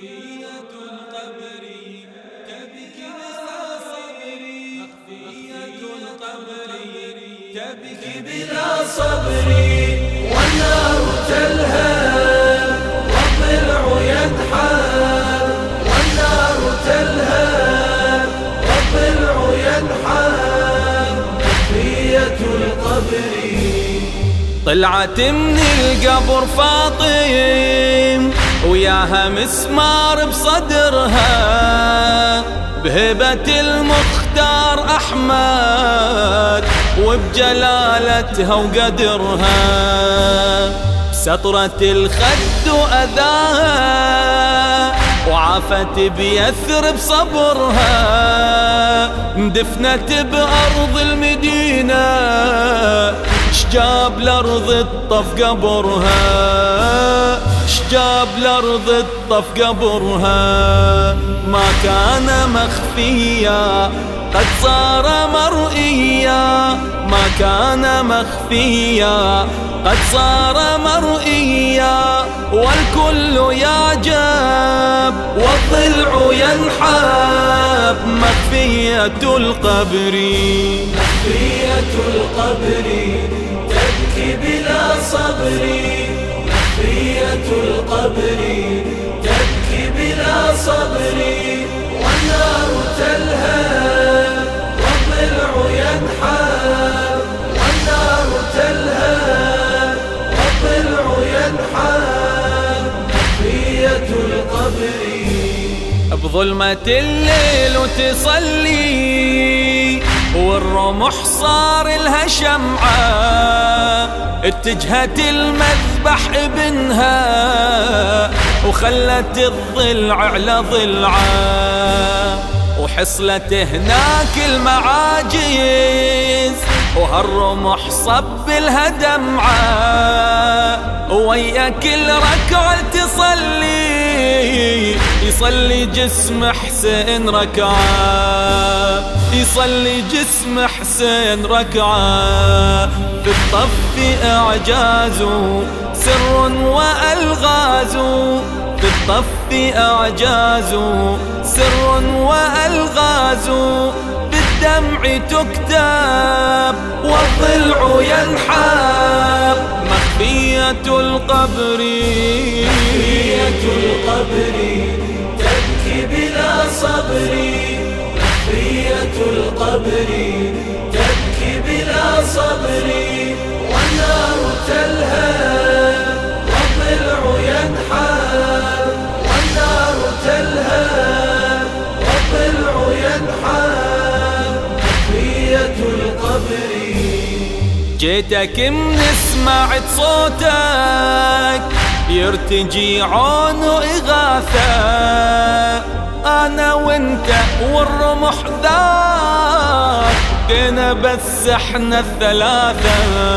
مخفية القبر تبكي بلا صبر، مخفية القبر تبكي بلا صبر، والنار تلهب والضلع ينحاب، والنار تلهب والضلع ينحاب، مخفية القبر. طلعت من القبر فاطم وياها مسمار بصدرها، بهبة المختار أحمد وبجلالتها وقدرها، سطرة الخد وأذاها وعافت بيثرب صبرها، دفنت بأرض المدينة شجاب الأرض الطف قبرها، شجاب الأرض الطف قبرها، ما كان مخفيا قد صار مرئيا، ما كان مخفيا قد صار مرئيا، والكل يعجب والضلع ينحاب، مخفية القبر. مخفية القبر تبكي بلا صبر، مخفية القبر تبكي بلا صبر، والنار تلهب والضلع ينحاب، والنار تلهب والضلع ينحاب، مخفية القبر. بظلمة الليل وتصلي والرمح صار لها شمعة، اتجهت المذبح ابنها وخلت الضلع على ضلعه، وحصلت هناك المعاجز وهالرمح صب لها دمعة، ويا كل ركعة تصلي يصلي جسم حسين ركعة، يصلي جسم حسين ركعة، بالطف إعجاز سر وألغاز، بالطف إعجاز سر وألغاز، بالدمع تكتب والضلع ينحاب، مخفية القبر. مخفية القبر تبكي بلا صبر، مخفية القبر تبكي بلا صبر، والنار تلهب والضلع ينحاب، والنار تلهب والضلع ينحاب، مخفية القبر. جيتك من سمعت صوتك يرتجي عون وإغاثة، أنا وانت والرمح ذاك بقينا بس احنا الثلاثة،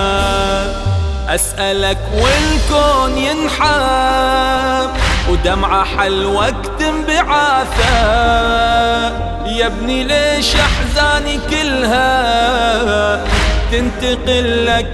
أسألك والكون ينحاب ودمعة حلوة اكتم بعاثة، يا ابني ليش أحزاني كلها تنتقل لك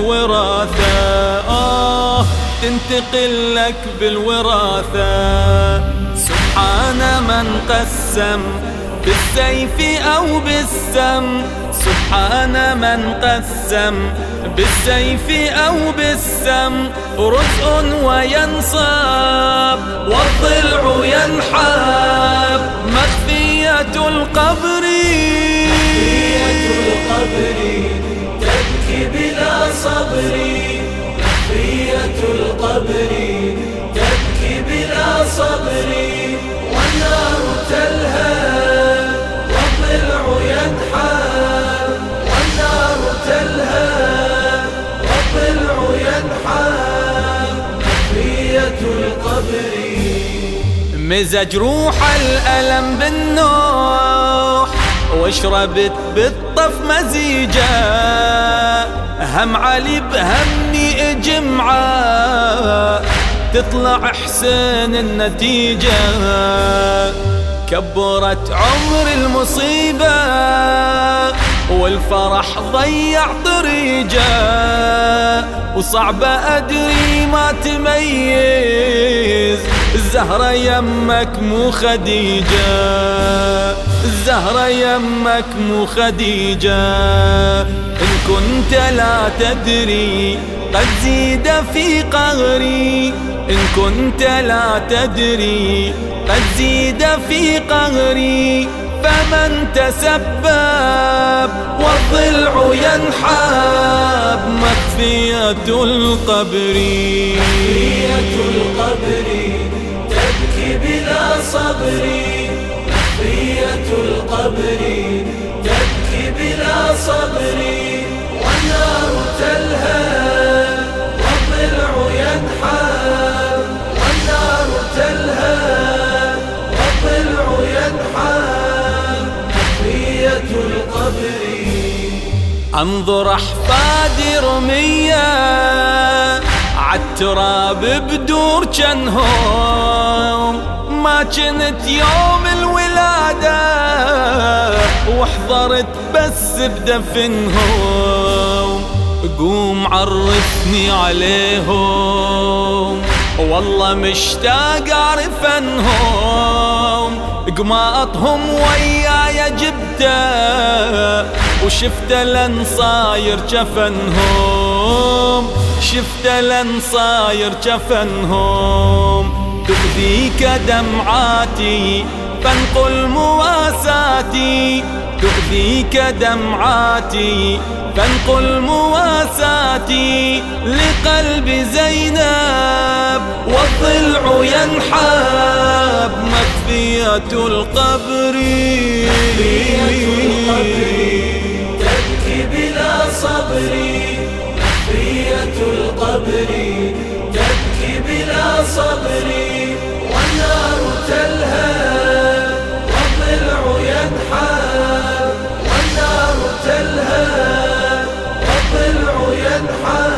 بالوراثة، تنتقل لك بالوراثة، سبحان من قسم بالسيف أو بالسم، سبحان من قسم بالسيف أو بالسم، رزء وينصاب والضلع ينحاب، مخفية القبر. مخفية القبر تبكي بلا صبر، مخفية القبر تبكي بلا صبر، والنار تلهب والضلع ينحاب، والنار تلهب والضلع ينحاب، مخفية القبر. مزج روح الألم بالنوح واشربت بالطف مزيجة، هم علي بهمي جمعة تطلع حسين النتيجة، كبرت عمر المصيبة والفرح ضيع طريقه، وصعبة أدري ما تميز الزهر الزهرة يمك مو خديجة، الزهرة يمك مو خديجة. إن كنت لا تدري قد زيد في قهري، إن كنت لا تدري قد زيد في قهري. فمن تسبب والضلع ينحاب مخفية القبر، مخفية القبر تبكي بلا صبر، مخفية القبر تبكي بلا صبر. والنار تلهب والضلع ينحاب، والنار تلهب والضلع ينحاب مخفية القبر. انظر احفادي رمية عالتراب بدور جنهم، ما جنت يوم الولادة وحضرت بس بدفنهم. قوم عرفني عليهم والله مشتاق اعرف انهم. قماطهم وياي جبته وشفت الانصاير جفنهم، شفت الانصاير جفنهم. تؤذيك دمعاتي فانقل مواساتي، تؤذيك دمعاتي فانقل مواساتي. لقلب زينب والضلع ينحاب مخفية القبر، تبكي بلا صبر، مخفية القبر تبكي بلا صبر. والنار تلهب والضلع ينحاب، والنار تلهب والضلع ينحاب